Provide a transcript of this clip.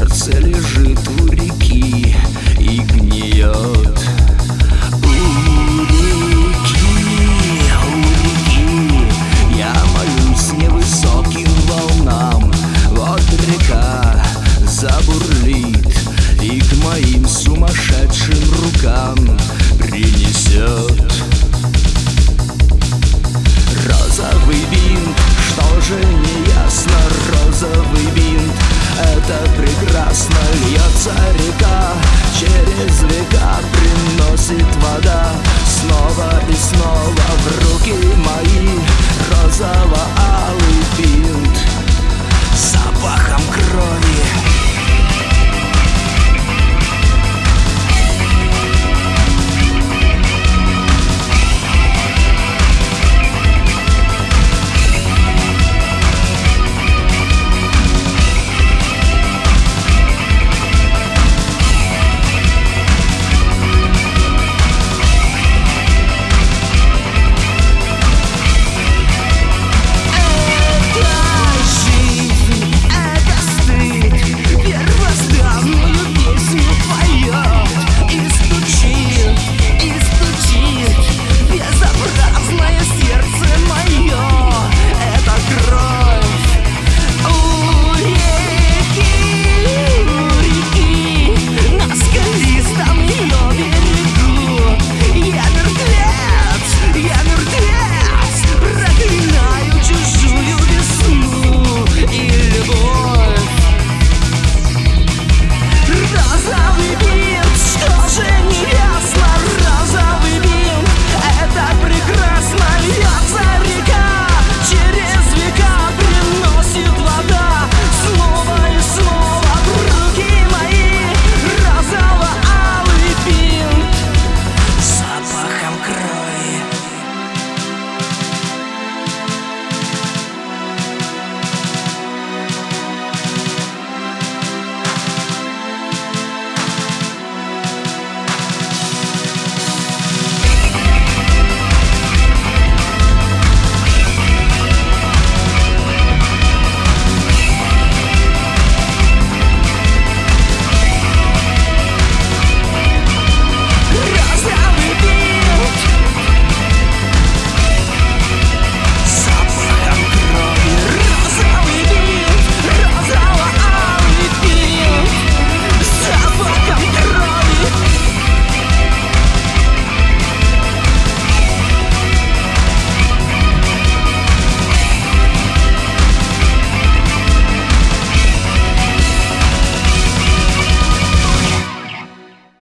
сердце лежит у реки и гниет. У реки я молюсь невысоким волнам. Вот река забурлит и к моим сумасшедшим рукам принесет розовый бинт. Что же не ясно? Розовый бинт — это прекрасно. Льется река, через века приносит вода снова и снова в руки мои розово-алый бинт с запахом крови.